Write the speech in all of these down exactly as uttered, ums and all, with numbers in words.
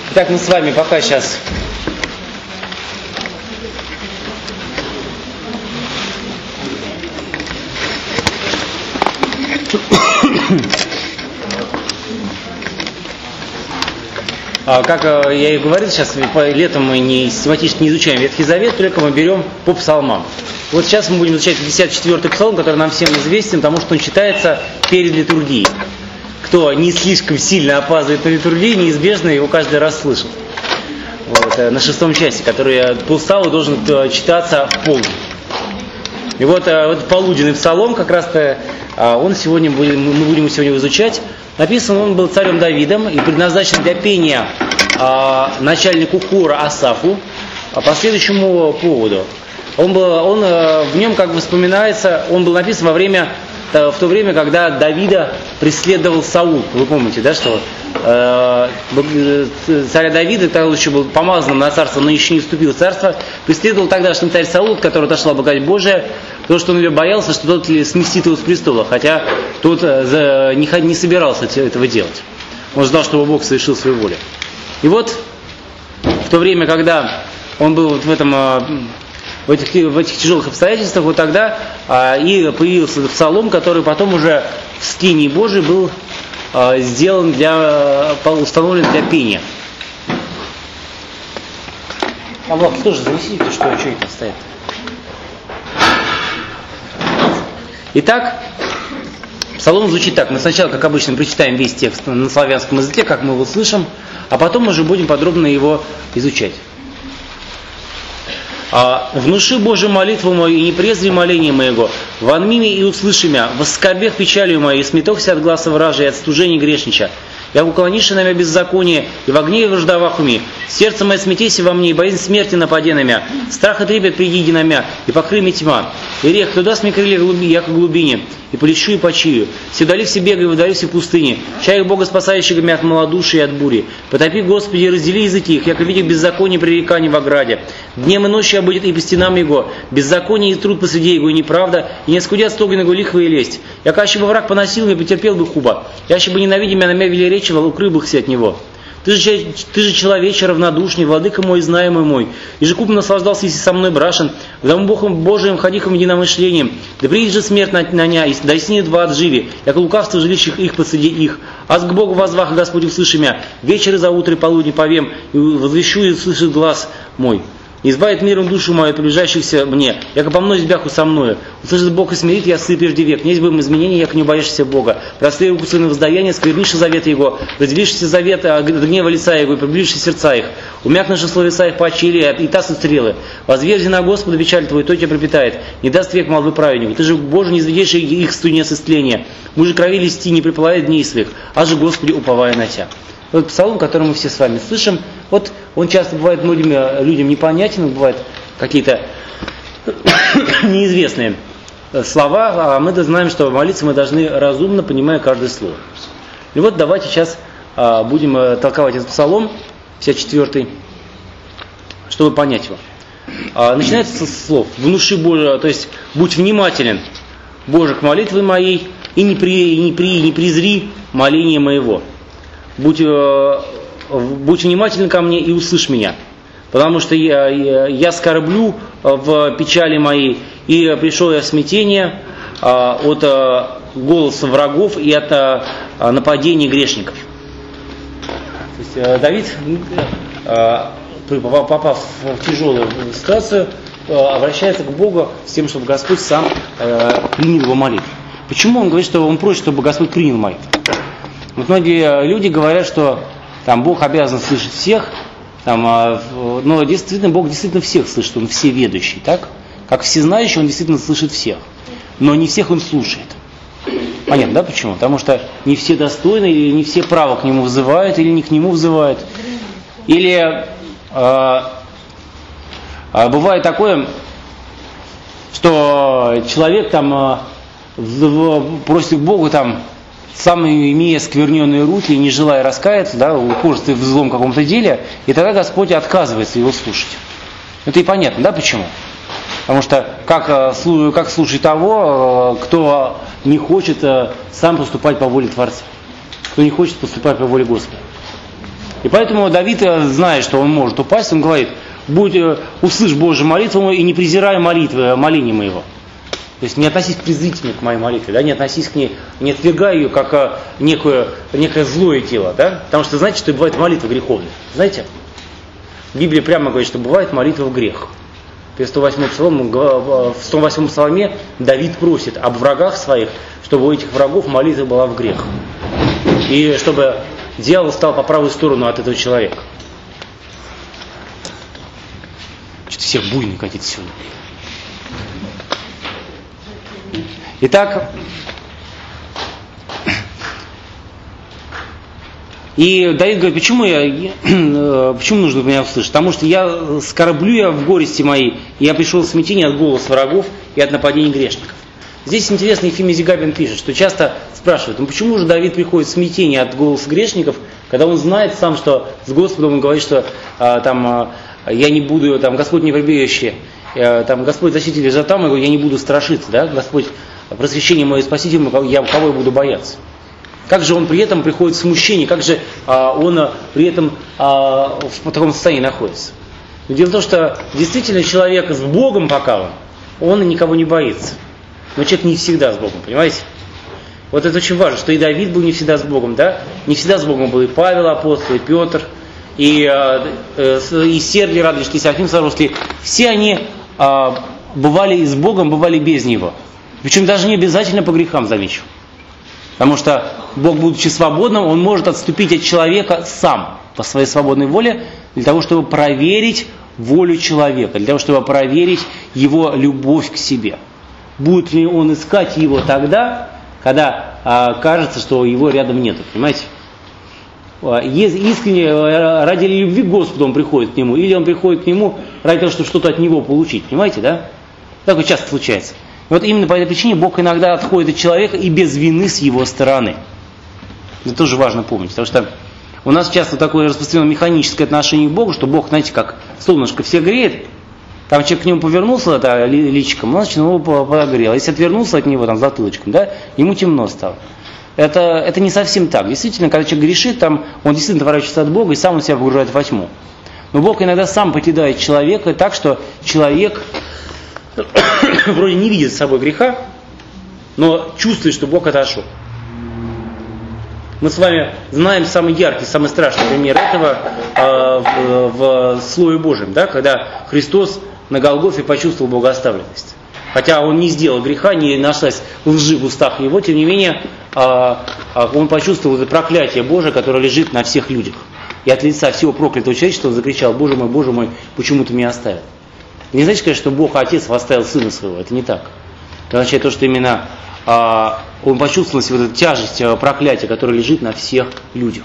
Итак, мы с вами пока сейчас как я и говорил, сейчас летом мы не систематически не изучаем Ветхий Завет, только мы берем по псалмам. Вот сейчас мы будем изучать пятьдесят четвёртый псалом, который нам всем известен, потому что он читается перед литургией. Кто не слишком сильно опаздывает на литургии, неизбежно его каждый раз слышит. Вот, на шестом часе, который по уставу должен читаться в полдень. И вот этот полуденный псалом, как раз-то он сегодня будем, мы будем его сегодня изучать. Написан он был царем Давидом и предназначен для пения начальнику хора Асафу по следующему поводу. Он, был, он в нем как бы вспоминается, он был написан во время, в то время, когда Давида преследовал Саул. Вы помните, да, что э, царя Давида, тогда еще был помазан на царство, но еще не вступил в царство, преследовал тогдашний царь Саул, от которого отошла благодать Божия, потому что он ее боялся, что тот сместит его с престола, хотя тот не, не собирался этого делать. Он ждал, чтобы Бог совершил свою волю. И вот в то время, когда он был вот в этом... В этих, в этих тяжелых обстоятельствах, вот тогда а, и появился псалом, который потом уже в скинии Божией был а, сделан для, установлен для пения. Аллах, тоже занесите, что, что это стоит. Итак, псалом звучит так. Мы сначала, как обычно, прочитаем весь текст на славянском языке, как мы его слышим, а потом уже будем подробно его изучать. А, «Внуши, Боже, молитву мою, и не презри моление моего, вонми мне и услыши мя, в скорбях печалью моей, и сметохся от гласа вражи, и от стужения грешнича. Я уклонишься на мя беззаконие, и в огне и враждовах уми. Сердце мое смятейся во мне, и боязнь смерти напади на мя. Страх и трепет приди на мя, и покрый мне тьма. И рех, кто даст мне крылья глуби, яко глубине, и полечу и почию. Все вдали все бегай, вдали все пустыни. Чай Бога спасающего мя от малодушия и от бури. Потопи, Господи, и раздели языки их, яко видя беззаконие пререканий в ограде. Днем и ночью будет и по стенам его. Беззаконие и труд посреди его, и неправда, и не скудят стогнего лихва и лесть. Яко аще бы враг поносил меня, потерпел бы хуба. Яще бы ненавидя меня, на мя велеречивал, укрыл бы от него. Ты же, ты же человече равнодушный, владыка мой, знаемый мой. И же купно наслаждался, если со мной брашен. В дому Богом Божиим ходихом единомышлением. Да придет же смерть на, на ня, и да и снит два от живи, яко лукавство жилищих их посреди их. Аз к Богу возвах, Господи, услыши мя. Вечер и за утро и полудни повем, и возвещу, и услышит глаз мой. Избавит миром душу мою, приближающихся мне, яко по мной избяху со мною. Услышит Бог и смирит, я сы прежде век. Не избавим изменения, яко не боящийся Бога. Простые руку своего воздаяния, сквернишь завет его, разделившийся завет от гнева лица его, и приближишь сердца их. Умякнешь словеса их поочили, и тасут стрелы. Возверзи на Господа печаль твою, то тебя пропитает. Не даст век молвы праведнику. Ты же, Боже, не изведешь их стуне с истления. Мужи крови листи, не приплывает дней своих, а же, Господи, уповая на тебя. Вот псалом, который мы все с вами слышим, вот он часто бывает многим людям непонятен, бывают какие-то неизвестные слова, а мы знаем, что молиться мы должны разумно, понимая каждое слово. И вот давайте сейчас будем толковать этот псалом, пятьдесят четвёртый, чтобы понять его. Начинается со слов: «Внуши, Боже», то есть «будь внимателен, Боже, к молитве моей, и не, при, и не, при, не презри моление моего». Будь, будь внимателен ко мне и услышь меня, потому что я, я, я скорблю в печали моей, и пришел я в смятение от голоса врагов и от нападений грешников. То есть Давид, попав в тяжелую ситуацию, обращается к Богу с тем, чтобы Господь сам принял его молитву. Почему он говорит, что он просит, чтобы Господь принял молитву? Вот многие люди говорят, что там Бог обязан слышать всех, там, но действительно Бог действительно всех слышит, Он всеведущий, так? Как всезнающий, Он действительно слышит всех, но не всех Он слушает. Понятно, да, почему? Потому что не все достойны, или не все право к Нему взывают, или не к Нему взывают. Или э, э, бывает такое, что человек там э, просит Бога там, сам имея скверненные руки и не желая раскаяться, да, ухожет в злом каком-то деле, и тогда Господь отказывается его слушать. Это и понятно, да, почему? Потому что как, как слушать того, кто не хочет сам поступать по воле Творца, кто не хочет поступать по воле Господа. И поэтому Давид, зная, что он может упасть, он говорит: будь, услышь Божью молитву мою и не презирай молитвы, моления моего. То есть не относись презрительно к моей молитве, да, не относись к ней, не отвергай ее как а, некое, некое злое тело, да, потому что знаете, что бывает молитва греховная, знаете? Библия прямо говорит, что бывает молитва в грех. В сто восьмом псалме, в сто восьмом псалме Давид просит об врагах своих, чтобы у этих врагов молитва была в грех. И чтобы дьявол стал по правую сторону от этого человека. Что-то все буйные какие-то сегодня. Итак, и Давид говорит: почему, я, почему нужно меня услышать? Потому что я скорблю я в горести моей, и я пришел в смятение от голоса врагов и от нападений грешников. Здесь интересно, Ефимий Зигабин пишет, что часто спрашивают: ну почему же Давид приходит в смятение от голоса грешников, когда он знает сам, что с Господом он говорит, что а, там, а, я не буду, там, Господь не прибежище, а, там, Господь защититель же там, я не буду страшиться, да, Господь просвещение мое спаситель, я кого я буду бояться? Как же он при этом приходит в смущение, как же а, он а, при этом а, в таком состоянии находится? Но дело в том, что действительно человек с Богом пока он, он никого не боится. Но человек не всегда с Богом, понимаете? Вот это очень важно, что и Давид был не всегда с Богом, да? Не всегда с Богом был и Павел апостол, и Петр, и, и Сергий Радонежский, и Серафим Саровский. Все они а, бывали и с Богом, бывали без Него. Причем даже не обязательно по грехам, замечу. Потому что Бог, будучи свободным, Он может отступить от человека сам, по своей свободной воле, для того, чтобы проверить волю человека, для того, чтобы проверить его любовь к себе. Будет ли он искать его тогда, когда а, кажется, что его рядом нету, понимаете? Если искренне ради любви к Господу он приходит к нему, или он приходит к нему ради того, чтобы что-то от него получить, понимаете, да? Такое часто случается. Вот именно по этой причине Бог иногда отходит от человека и без вины с его стороны. Это тоже важно помнить, потому что у нас часто такое распространено механическое отношение к Богу, что Бог, знаете, как солнышко всех греет, там человек к нему повернулся это, личиком, значит, он его подогрел. Если отвернулся от него там, затылочком, да, ему темно стало. Это, это не совсем так. Действительно, когда человек грешит, там, он действительно отворачивается от Бога и сам он себя погружает во тьму. Но Бог иногда сам покидает человека так, что человек вроде не видит с собой греха, но чувствует, что Бог отошел. Мы с вами знаем самый яркий, самый страшный пример этого э, в, в Слове Божьем, да, когда Христос на Голгофе почувствовал богооставленность. Хотя он не сделал греха, не нашлась лжи в устах его, тем не менее э, он почувствовал это проклятие Божие, которое лежит на всех людях. И от лица всего проклятого человечества он закричал: Боже мой, Боже мой, почему ты меня оставил? Не значит, конечно, что Бог Отец оставил Сына Своего, это не так. Это означает то, что именно а, он почувствовал себе вот эту тяжесть а, проклятия, которое лежит на всех людях.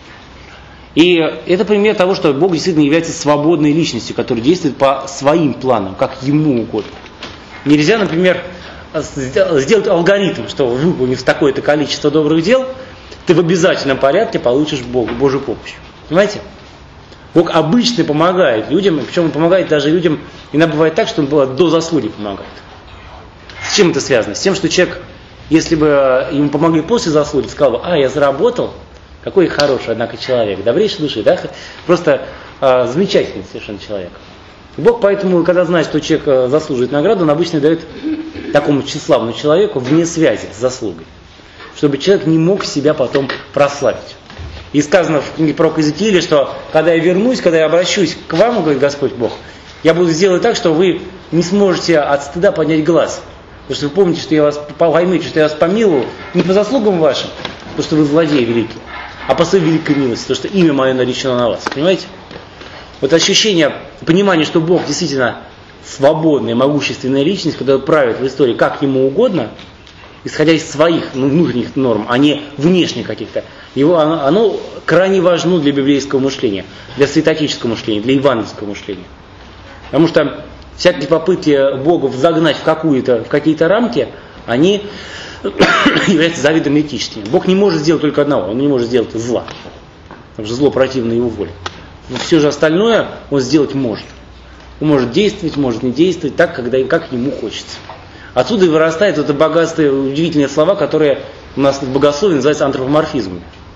И это пример того, что Бог действительно является свободной личностью, которая действует по своим планам, как Ему угодно. Нельзя, например, сделать алгоритм, что выполнив такое-то количество добрых дел, ты в обязательном порядке получишь Богу, Божью помощь. Понимаете? Бог обычно помогает людям, причем он помогает даже людям, иногда бывает так, что он было до заслуги помогает. С чем это связано? С тем, что человек, если бы ему помогли после заслуги, сказал бы: а, я заработал, какой хороший, однако, человек, добрейший души, да? Просто а, замечательный совершенно человек. И Бог поэтому, когда знает, что человек заслуживает награду, он обычно дает такому тщеславному человеку вне связи с заслугой, чтобы человек не мог себя потом прославить. И сказано в книге пророка Иезекииля, что когда я вернусь, когда я обращусь к вам, говорит Господь Бог, я буду сделать так, что вы не сможете от стыда поднять глаз. Потому что вы помните, что я вас поймете, что я вас помиловал не по заслугам вашим, потому что вы злодеи великие, а по своей великой милости, потому что имя мое наречено на вас. Понимаете? Вот ощущение, понимание, что Бог действительно свободная, могущественная личность, которая правит в истории как ему угодно, исходя из своих ну, внутренних норм, а не внешних каких-то, его, оно, оно крайне важно для библейского мышления, для святоотеческого мышления, для евангельского мышления. Потому что всякие попытки Бога загнать в, какую-то, в какие-то рамки, они являются заведомо этическими. Бог не может сделать только одного, Он не может сделать зла, потому что зло противно Его воле. Но все же остальное Он сделать может. Он может действовать, может не действовать так, когда и как Ему хочется. Отсюда и вырастает это богатство, удивительные слова, которые у нас в богословии называются антропоморфизмами.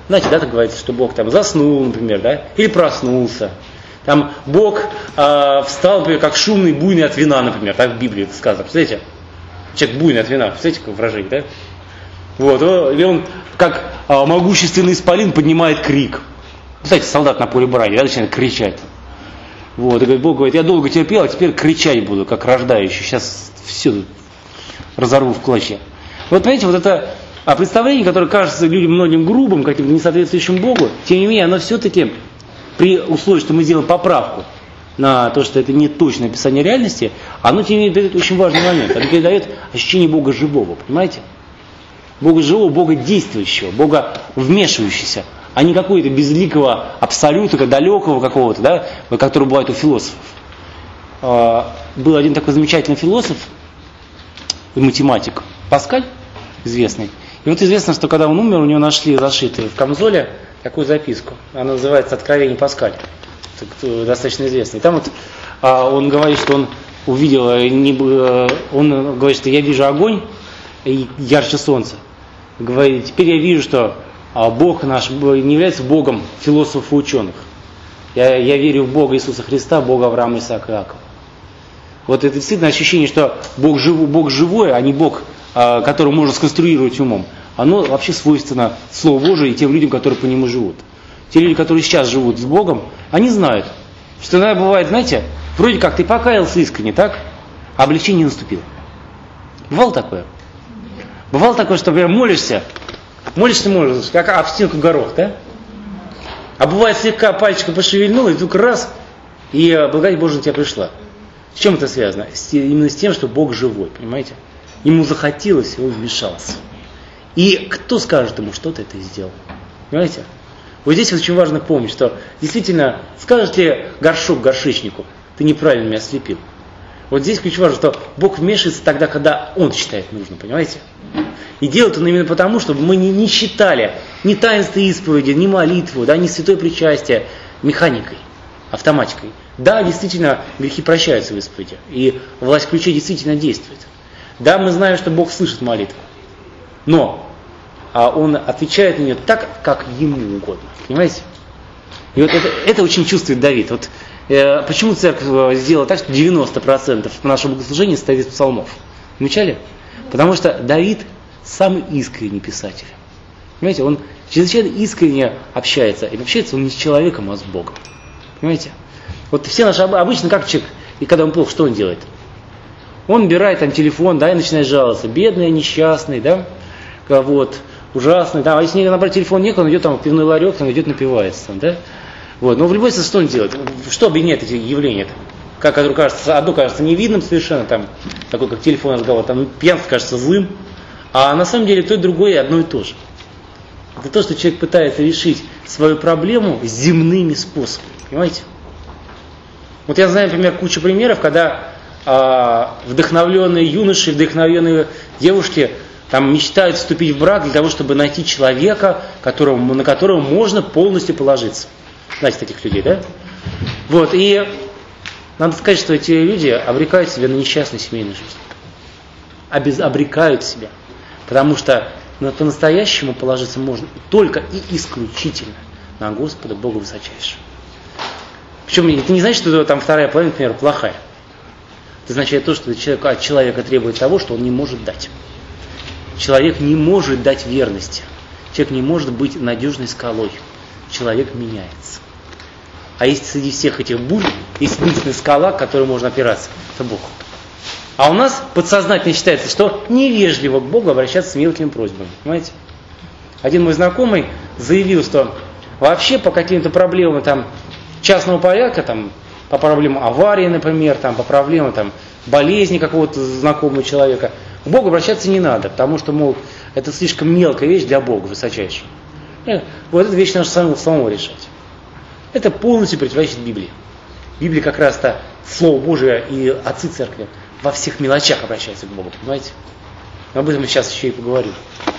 Знаете, да, так говорится, что Бог там заснул, например, да, или проснулся. Там Бог э, встал, например, как шумный, буйный от вина, например, так в Библии это сказано. Представляете? Человек буйный от вина, представляете, какое выражение, да? Вот, и он, как э, могущественный исполин, поднимает крик. Представляете, солдат на поле брани, да, начинает кричать. Вот, и говорит, Бог говорит, я долго терпел, а теперь кричать буду, как рождающий. Сейчас все разорву в клочья. Вот, понимаете, вот это представление, которое кажется людям многим грубым, каким-то несоответствующим Богу, тем не менее, оно все-таки, при условии, что мы сделаем поправку на то, что это не точное описание реальности, оно, тем не менее, передает очень важный момент. Оно передает ощущение Бога живого, понимаете? Бога живого, Бога действующего, Бога вмешивающегося, а не какого-то безликого абсолюта, далекого какого-то, да, который бывает у философов. Был один такой замечательный философ и математик Паскаль, известный. И вот известно, что когда он умер, у него нашли зашитую в камзоле такую записку. Она называется «Откровение Паскаля». Это достаточно известный. Там вот а, он говорит, что он увидел, не, он говорит, что я вижу огонь ярче солнца. Говорит, теперь я вижу, что а, Бог наш не является Богом философов и ученых. Я, я верю в Бога Иисуса Христа, Бога Авраама, Исаака и Иакова. Вот это действительно ощущение, что Бог, жив, Бог живой, а не Бог, а, который можно сконструировать умом. Оно вообще свойственно Слову Божию и тем людям, которые по нему живут. Те люди, которые сейчас живут с Богом, они знают, что иногда бывает, знаете, вроде как ты покаялся искренне, так? А облегчение не наступило. Бывало такое? Бывало такое, что, например, молишься, молишься, молишься, как об стенку горох, да? А бывает, слегка пальчиком пошевельнул, и вдруг раз, и благодать Божия на тебя пришла. С чем это связано? С, именно с тем, что Бог живой, понимаете? Ему захотелось, и он вмешался. И кто скажет ему, что ты это сделал? Понимаете? Вот здесь очень важно помнить, что действительно скажете горшок горшечнику, ты неправильно меня ослепил. Вот здесь очень важно, что Бог вмешивается тогда, когда Он считает нужным, понимаете? И делает Он именно потому, чтобы мы не, не считали ни таинство исповеди, ни молитву, да, ни святое причастие механикой, автоматикой. Да, действительно, грехи прощаются в исповеди, и власть ключей действительно действует. Да, мы знаем, что Бог слышит молитву, но а Он отвечает на нее так, как Ему угодно. Понимаете? И вот это, это очень чувствует Давид. Вот, э, почему церковь сделала так, что девяносто процентов нашего богослужения состоит из псалмов? Замечали? Потому что Давид самый искренний писатель. Понимаете? Он чрезвычайно искренне общается. И общается он не с человеком, а с Богом. Понимаете? Вот все наши обычно как человек, и когда он плохо, что он делает? Он убирает там телефон, да, и начинает жаловаться. Бедный, несчастный, да, вот, ужасный, да. А если набрать телефон некуда, он идет там в пивной ларек, он идет напивается, там, да. Вот. Но в любой случае, что он делает? Что объединяет эти явления? Как, которое кажется, одно кажется невидным совершенно, там, такой как телефон разговор, там пьянство кажется злым, а на самом деле то и другое одно и то же. Это то, что человек пытается решить свою проблему земными способами, понимаете? Вот я знаю, например, кучу примеров, когда а, вдохновленные юноши, вдохновленные девушки там мечтают вступить в брак для того, чтобы найти человека, которому, на которого можно полностью положиться. Знаете таких людей, да? Вот, и надо сказать, что эти люди обрекают себя на несчастную семейную жизнь. Обез, обрекают себя. Потому что ну, по-настоящему положиться можно только и исключительно на Господа Бога Высочайшего. Причем это не значит, что там вторая половина, например, плохая. Это означает то, что человек, от человека требует того, что он не может дать. Человек не может дать верности. Человек не может быть надежной скалой. Человек меняется. А есть среди всех этих бурь, есть единственная скала, к которой можно опираться. Это Бог. А у нас подсознательно считается, что невежливо к Богу обращаться с мелкими просьбами. Понимаете? Один мой знакомый заявил, что вообще по каким-то проблемам там, частного порядка, там, по проблемам аварии, например, там, по проблемам там, болезни какого-то знакомого человека, к Богу обращаться не надо, потому что, мол, это слишком мелкая вещь для Бога высочайшего. И вот эту вещь надо самому, самому решать. Это полностью противоречит Библии. Библия как раз-то Слово Божие и отцы церкви во всех мелочах обращаются к Богу, понимаете? Об этом мы сейчас еще и поговорим.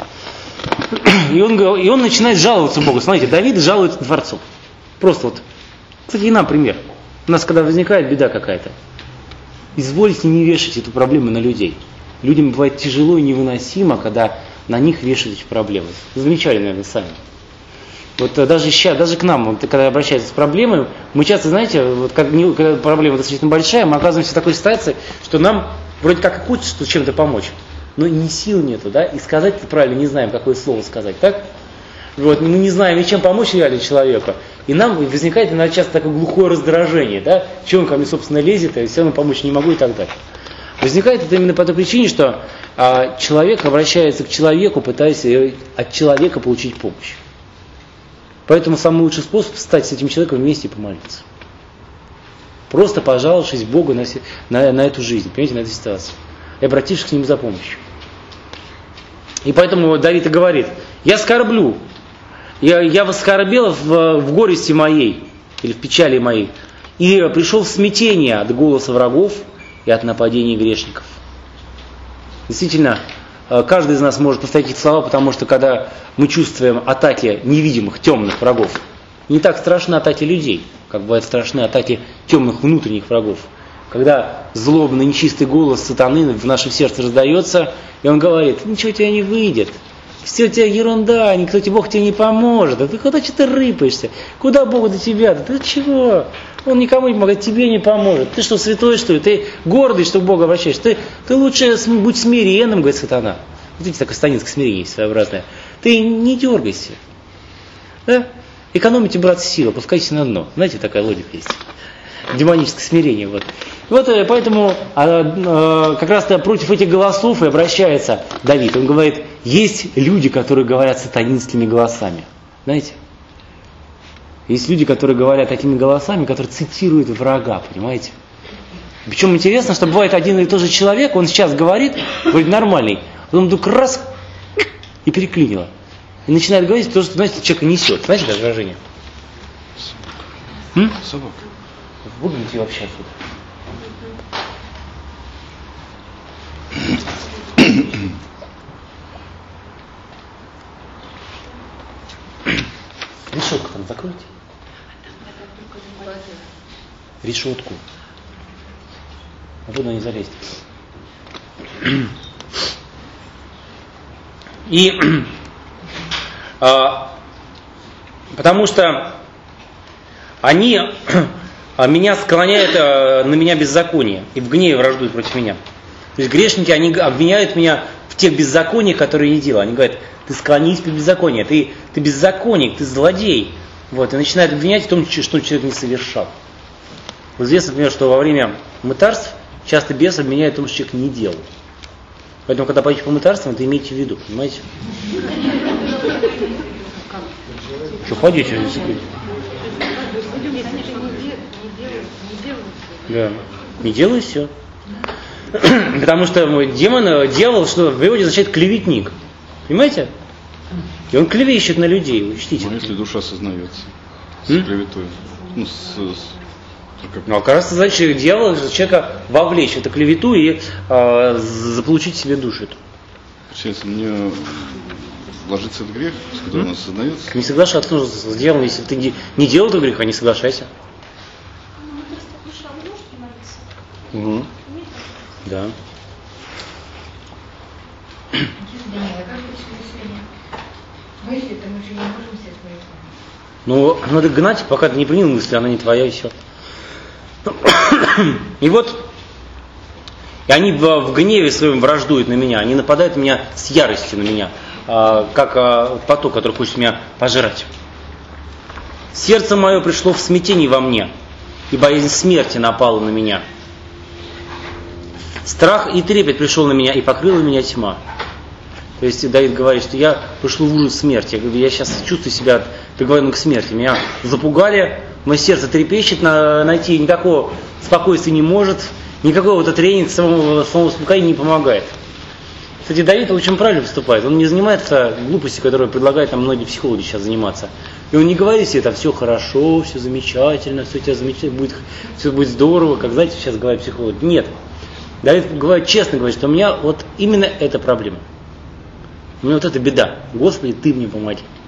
И он, и он начинает жаловаться Богу. Смотрите, Давид жалуется Творцу. Просто вот. Кстати, и нам пример. У нас, когда возникает беда какая-то, извольте не вешать эту проблему на людей. Людям бывает тяжело и невыносимо, когда на них вешают эти проблемы. Вы замечали, наверное, сами. Вот даже сейчас, даже к нам, вот, когда обращаются с проблемой, мы часто, знаете, вот, как, не, когда проблема достаточно большая, мы оказываемся в такой ситуации, что нам вроде как и хочется чем-то помочь, но ни сил нету, да, и сказать правильно не знаем, какое слово сказать, так? Вот, мы не знаем, ничем помочь реально человеку, и нам возникает иногда часто такое глухое раздражение, да, чего он ко мне, собственно, лезет, и все равно помочь не могу и так далее. Возникает это именно по той причине, что а, человек обращается к человеку, пытаясь от человека получить помощь. Поэтому самый лучший способ встать с этим человеком вместе и помолиться. Просто пожаловавшись Богу на, на, на эту жизнь, понимаете, на эту ситуацию. И обратившись к нему за помощью. И поэтому Давид и говорит, я скорблю, я, я воскорбел в, в горести моей, или в печали моей, и пришел в смятение от голоса врагов и от нападений грешников. Действительно, каждый из нас может повторить эти слова, потому что когда мы чувствуем атаки невидимых, темных врагов, не так страшны атаки людей, как бывают страшны атаки темных внутренних врагов. Когда злобный, нечистый голос сатаны в нашем сердце раздается, и он говорит, ничего у тебя не выйдет, все у тебя ерунда, никто тебе, Бог тебе не поможет, да ты куда что-то рыпаешься, куда Бог до тебя, да ты чего? Он никому не помогает, тебе не поможет. Ты что, святой, что ли? Ты гордый, что к Богу обращаешься? Ты, ты лучше будь смиренным, говорит сатана. Вот видите, такое станинское смирение есть своеобразное. Ты не дергайся. Да? Экономите, брат, силу, опускайтесь на дно. Знаете, такая логика есть. Демоническое смирение. Вот, вот поэтому а, а, как раз против этих голосов и обращается Давид. Он говорит, есть люди, которые говорят сатанинскими голосами. Знаете? Есть люди, которые говорят такими голосами, которые цитируют врага, понимаете? Причем интересно, что бывает один и тот же человек, он сейчас говорит, вроде нормальный, а потом вдруг раз и переклинило. И начинает говорить то, что, знаете, человека несет. Знаете, это выражение? М? Собака. Выгоните ее вообще отсюда. Решетку там закройте. Решетку. Оттуда не залезть. И а, потому что они а, меня склоняют а, на меня беззаконие и в гневе враждуют против меня. То есть грешники, они обвиняют меня в тех беззакониях, которые я делал. Они говорят, ты склонись перед беззаконием, ты, ты беззаконник, ты злодей. Вот, и начинают обвинять в том, что человек не совершал. Известно, например, что во время мытарств часто бес обвиняет в том, что человек не делал. Поэтому, когда пойдете по мытарствам, это имейте в виду, понимаете? Что, ходите? Да, не делай все. Потому что демон, дьявол, что в переводе означает клеветник. Понимаете? И он клевещет на людей, учтите. Ну, если душа сознается с клеветой. Ну, с, с, как... ну, а как раз значит, дьявол человека вовлечь в эту клевету и э, заполучить себе душу эту. Получается, мне ложится этот грех, с которым он сознается. Не соглашаться нужно с дьяволом, если ты не, не делал этого греха, не соглашайся. Угу. Да. Ну, надо гнать, пока ты не принял мысль, она не твоя, и все. И вот, и они в, в гневе своем враждуют на меня, они нападают на меня с яростью на меня, а, как а, поток, который хочет меня пожрать. Сердце мое пришло в смятение во мне, и боязнь смерти напала на меня. Страх и трепет пришел на меня, и покрыла меня тьма. То есть Давид говорит, что я пришел в ужас смерти. Я, говорю, я сейчас чувствую себя приговоренным к смерти. Меня запугали, мое сердце трепещет, на, найти никакого спокойствия не может, никакого вот тренинга самого, самого успокоения не помогает. Кстати, Давид очень правильно поступает. Он не занимается глупостью, которую предлагают нам многие психологи сейчас заниматься. И он не говорит себе, это все хорошо, все замечательно, все у тебя замечательно, будет, все будет здорово, как, знаете, сейчас говорят психологи. Нет. Давид говорит, честно говорит, что у меня вот именно эта проблема. У меня вот эта беда. Господи, ты мне помоги.